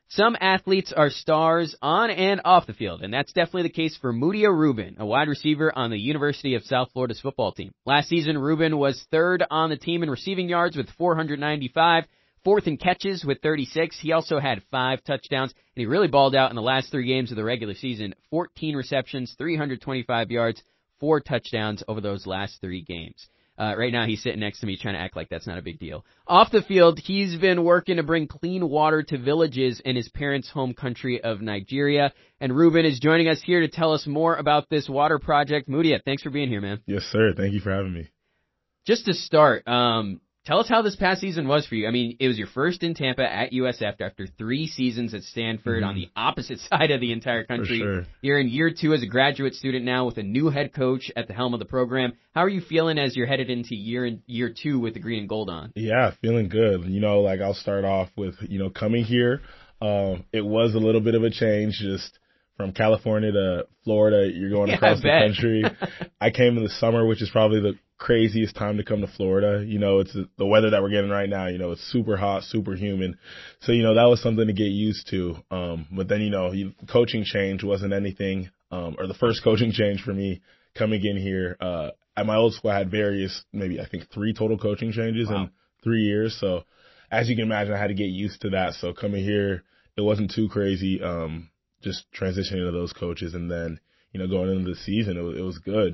Some athletes are stars on and off the field, and that's definitely the case for Mudia Rubin, a wide receiver on the University of South Florida's football team. Last season, Rubin was third on the team in receiving yards with 495, fourth in catches with 36. He also had 5 touchdowns, and he really balled out in the last 3 games of the regular season. 14 receptions, 325 yards, 4 touchdowns over those last 3 games. Right now, he's sitting next to me trying to act like that's not a big deal. Off the field, he's been working to bring clean water to villages in his parents' home country of Nigeria. And Rubin is joining us here to tell us more about this water project. Mudia, thanks for being here, man. Yes, sir. Thank you for having me. Just to start, tell us how this past season was for you. I mean, it was your first in Tampa at USF after 3 seasons at Stanford on the opposite side of the entire country. For sure. You're in year 2 as a graduate student now with a new head coach at the helm of the program. How are you feeling as you're headed into year 2 with the green and gold on? Yeah, feeling good. I'll start off with, coming here. It was a little bit of a change just from California to Florida. You're going across the country. I came in the summer, which is probably the craziest time to come to Florida. It's the weather that we're getting right now. It's super hot, super humid. So, that was something to get used to. But then, coaching change wasn't anything, or the first coaching change for me coming in here. At my old school, I had various, maybe I think 3 total coaching changes in 3 years. So as you can imagine, I had to get used to that. So coming here, it wasn't too crazy. Just transitioning to those coaches, and then, going into the season, it was good.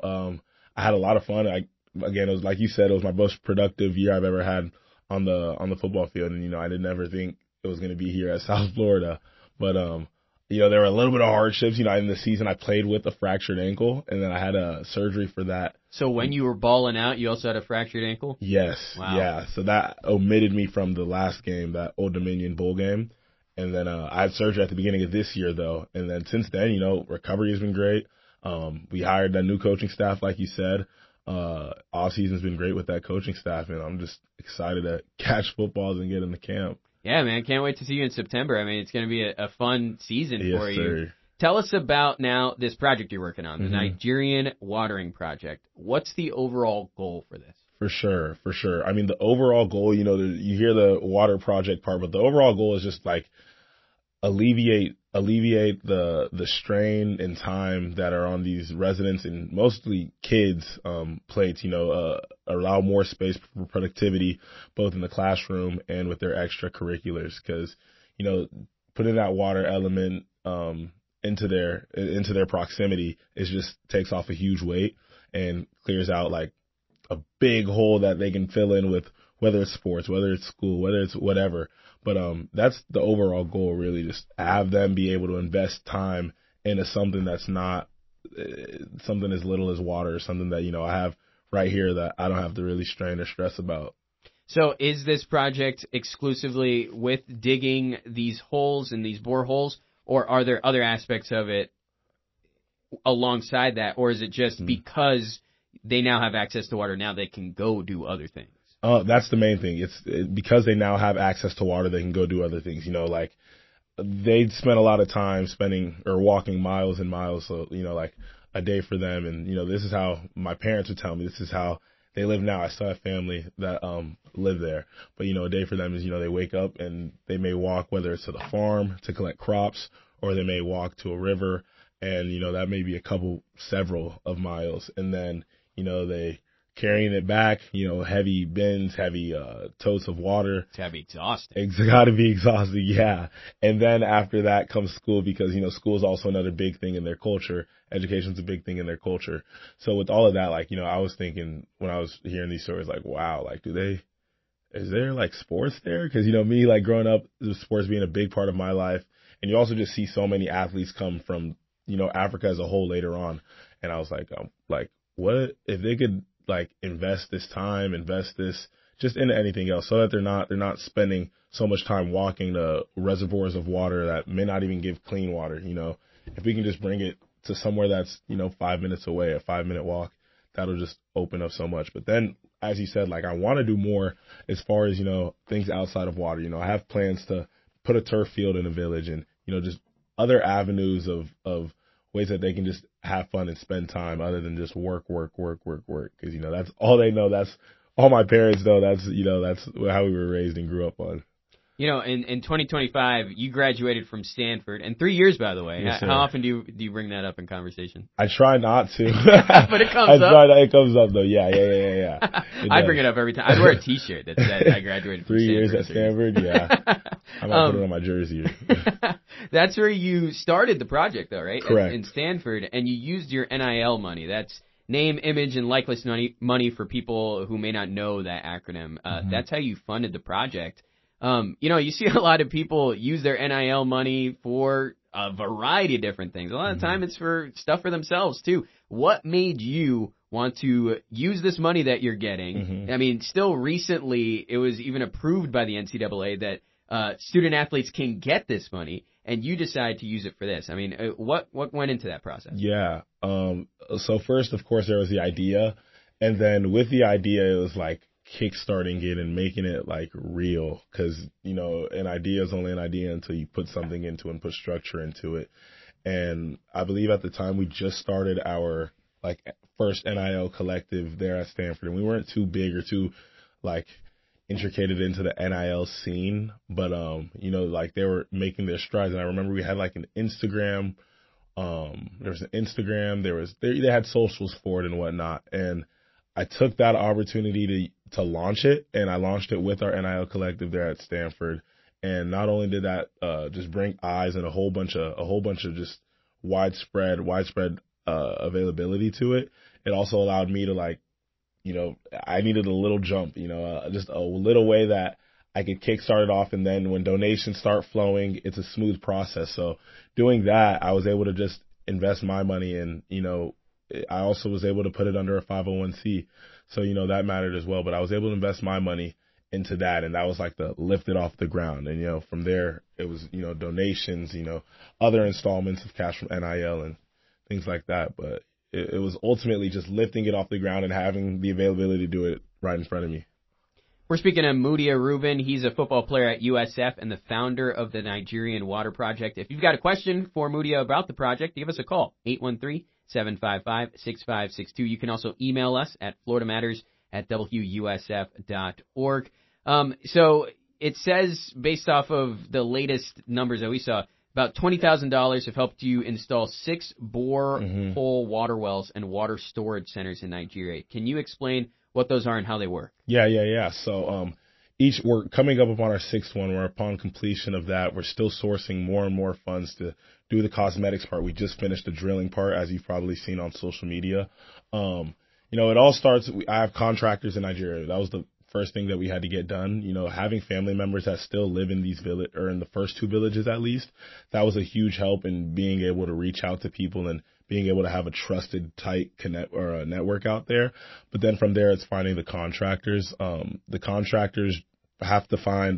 I had a lot of fun. It was like you said, it was my most productive year I've ever had on the football field. And, I didn't ever think it was going to be here at South Florida. But, there were a little bit of hardships. In the season I played with a fractured ankle, and then I had a surgery for that. So when you were balling out, you also had a fractured ankle? Yes. Wow. Yeah. So that omitted me from the last game, that Old Dominion Bowl game. And then I had surgery at the beginning of this year, though. And then since then, recovery has been great. We hired a new coaching staff, like you said. Off season's been great with that coaching staff, and I'm just excited to catch footballs and get into camp. Yeah, man, can't wait to see you in September. I mean, it's going to be a fun season for you. Sir. Tell us about now this project you're working on, the Nigerian Watering Project. What's the overall goal for this? For sure. I mean, the overall goal, you hear the water project part, but the overall goal is just like alleviate the strain and time that are on these residents and mostly kids' plates, allow more space for productivity, both in the classroom and with their extracurriculars. Because, putting that water element into their proximity just takes off a huge weight and clears out like a big hole that they can fill in with, whether it's sports, whether it's school, whether it's whatever. But that's the overall goal, really, just have them be able to invest time into something that's not something as little as water, something that, I have right here that I don't have to really strain or stress about. So is this project exclusively with digging these holes and these boreholes, or are there other aspects of it alongside that, or is it just because they now have access to water, now they can go do other things? That's the main thing. Because they now have access to water, they can go do other things. Like they spent a lot of time walking miles and miles. So, like a day for them. And, this is how my parents would tell me, this is how they live now. I still have family that live there. But, a day for them is, they wake up and they may walk, whether it's to the farm to collect crops, or they may walk to a river. And, that may be several of miles. And then, they carrying it back, heavy bins, heavy totes of water. It's got to be exhausting. It's got to be exhausting, yeah. And then after that comes school, because, school is also another big thing in their culture. Education's a big thing in their culture. So with all of that, like, I was thinking when I was hearing these stories, like, wow, like, is there like sports there? Because, me, like growing up, sports being a big part of my life. And you also just see so many athletes come from, Africa as a whole later on. And I was like, what if they could, like invest this just into anything else, so that they're not spending so much time walking to reservoirs of water that may not even give clean water. If we can just bring it to somewhere that's 5 minutes away, a 5-minute walk, that'll just open up so much. But then, as you said, like I want to do more as far as things outside of water. I have plans to put a turf field in a village, and just other avenues of ways that they can just have fun and spend time other than just work. Because, that's all they know. That's all my parents know. That's how we were raised and grew up on. You know, in 2025, you graduated from Stanford, and 3 years, by the way. Yes, How often do you bring that up in conversation? I try not to. But it comes up. It comes up, though. Yeah. I bring it up every time. I'd wear a T-shirt that said I graduated from 3 Stanford. years at Stanford, yeah. I might put it on my jersey. That's where you started the project, though, right? Correct. In Stanford, and you used your NIL money. That's name, image, and likeness money for people who may not know that acronym. That's how you funded the project. You know, you see a lot of people use their NIL money for a variety of different things. A lot of time it's for stuff for themselves, too. What made you want to use this money that you're getting? I mean, still recently, it was even approved by the NCAA that student athletes can get this money, and you decide to use it for this. I mean, what went into that process? Yeah. So first, of course, there was the idea. And then with the idea, it was like kickstarting it and making it like real. Because, you know, an idea is only an idea until you put something into it and put structure into it. And I believe at the time we just started our like first NIL collective there at Stanford. And we weren't too big or too like intricated into the NIL scene, but you know, like they were making their strides. And I remember we had like an Instagram. There was an Instagram. They had socials for it and whatnot. And I took that opportunity to launch it, and I launched it with our NIL collective there at Stanford. And not only did that just bring eyes and a whole bunch of just widespread availability to it, it also allowed me to like, you know, I needed a little jump, you know, just a little way that I could kickstart it off. And then when donations start flowing, it's a smooth process. So doing that, I was able to just invest my money in, you know, I also was able to put it under a 501c. So, you know, that mattered as well. But I was able to invest my money into that. And that was like the lift it off the ground. And, you know, from there, it was, you know, donations, you know, other installments of cash from NIL and things like that. But it was ultimately just lifting it off the ground and having the availability to do it right in front of me. We're speaking of Mudia Rubin. He's a football player at USF and the founder of the Nigerian Water Project. If you've got a question for Mudia about the project, give us a call, 813-755-6562. You can also email us at floridamatters@wusf.org. So it says, based off of the latest numbers that we saw, about $20,000 have helped you install 6 borehole water wells and water storage centers in Nigeria. Can you explain what those are and how they work? Yeah. So we're coming up upon our 6th one, where upon completion of that, we're still sourcing more and more funds to do the cosmetics part. We just finished the drilling part, as you've probably seen on social media. You know, it all starts, I have contractors in Nigeria. That was the first thing that we had to get done. You know, having family members that still live in these or in the first 2 villages at least, that was a huge help in being able to reach out to people and being able to have a trusted, tight connect or a network out there. But then from there, it's finding the contractors. The contractors have to find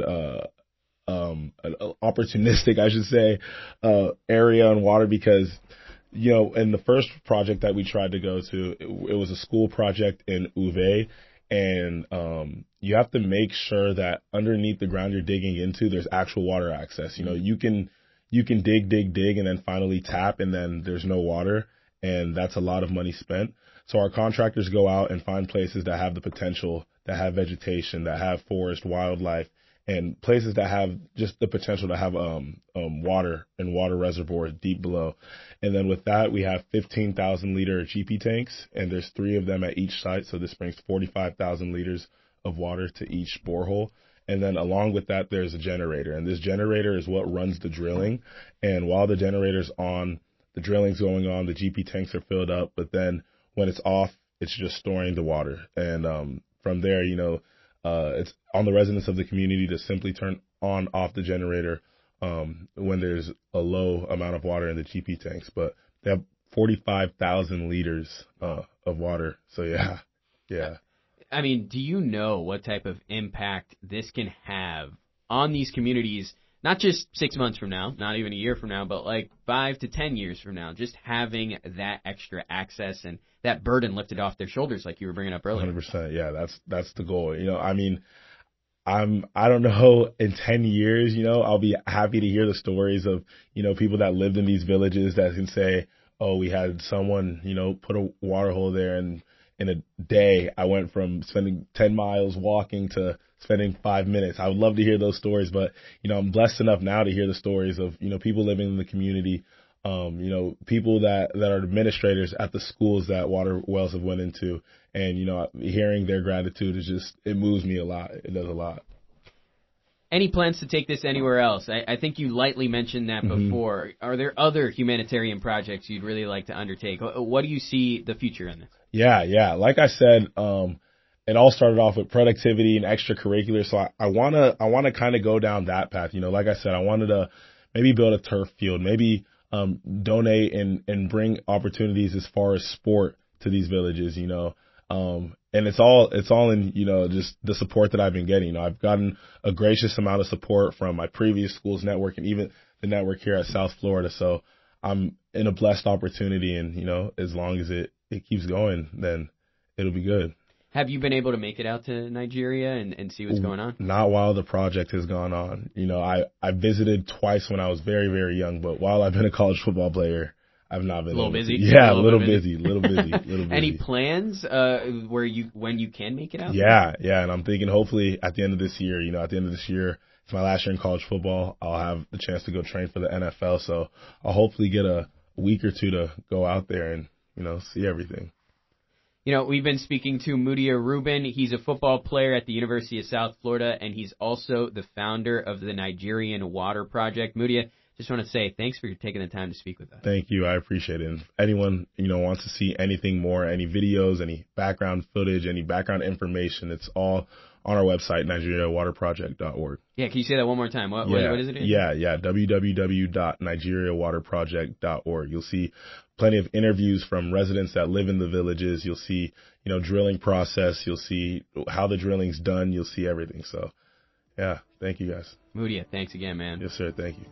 an opportunistic, I should say, area on water, because, you know, in the first project that we tried to go to, it was a school project in Uve. And you have to make sure that underneath the ground you're digging into, there's actual water access. You know, you can dig, and then finally tap, and then there's no water, and that's a lot of money spent. So our contractors go out and find places that have the potential, that have vegetation, that have forest, wildlife, and places that have just the potential to have water and water reservoirs deep below. And then with that, we have 15,000 liter GP tanks, and there's 3 of them at each site. So this brings 45,000 liters of water to each borehole. And then along with that, there's a generator, and this generator is what runs the drilling. And while the generator's on, the drilling's going on, the GP tanks are filled up, but then when it's off, it's just storing the water. And from there, you know, it's on the residents of the community to simply turn on off the generator when there's a low amount of water in the GP tanks. But they have 45,000 liters of water. So yeah. I mean, do you know what type of impact this can have on these communities, not just 6 months from now, not even a year from now, but like 5 to 10 years from now, just having that extra access and that burden lifted off their shoulders, like you were bringing up earlier? 100%. Yeah, that's the goal. You know, I mean, I don't know, in 10 years, you know, I'll be happy to hear the stories of, you know, people that lived in these villages that can say, oh, we had someone, you know, put a water hole there, and in a day I went from spending 10 miles walking to spending 5 minutes. I would love to hear those stories, but, I'm blessed enough now to hear the stories of, people living in the community, people that are administrators at the schools that Water Wells have went into. And, hearing their gratitude it moves me a lot. It does a lot. Any plans to take this anywhere else? I think you lightly mentioned that before. Are there other humanitarian projects you'd really like to undertake? What do you see the future in this? Yeah. Like I said, it all started off with productivity and extracurricular. So I wanna kind of go down that path. Like I said, I wanted to maybe build a turf field, maybe donate and bring opportunities as far as sport to these villages. And it's all in, just the support that I've been getting. I've gotten a gracious amount of support from my previous school's network and even the network here at South Florida. So I'm in a blessed opportunity, and, as long as it keeps going, then it'll be good. Have you been able to make it out to Nigeria and see what's going on? Not while the project has gone on. I visited twice when I was very, very young, but while I've been a college football player, I've not been a little busy. Yeah, a little busy. Any plans when you can make it out? Yeah, and I'm thinking hopefully at the end of this year. At the end of this year, it's my last year in college football. I'll have the chance to go train for the NFL. So I'll hopefully get a week or two to go out there and see everything. We've been speaking to Mudia Reuben. He's a football player at the University of South Florida, and he's also the founder of the Nigerian Water Project. Mudia, just want to say thanks for taking the time to speak with us. Thank you. I appreciate it. And if anyone, wants to see anything more, any videos, any background footage, any background information, it's all on our website, nigeriawaterproject.org. Yeah, can you say that one more time? What is it? Yeah, www.nigeriawaterproject.org. You'll see plenty of interviews from residents that live in the villages. You'll see, drilling process. You'll see how the drilling's done. You'll see everything. So, yeah, thank you guys. Mudia, thanks again, man. Yes, sir. Thank you.